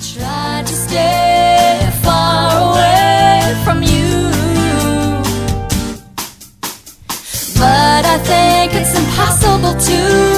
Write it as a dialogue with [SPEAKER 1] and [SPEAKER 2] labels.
[SPEAKER 1] Tried to stay far away from you, but I think it's impossible to.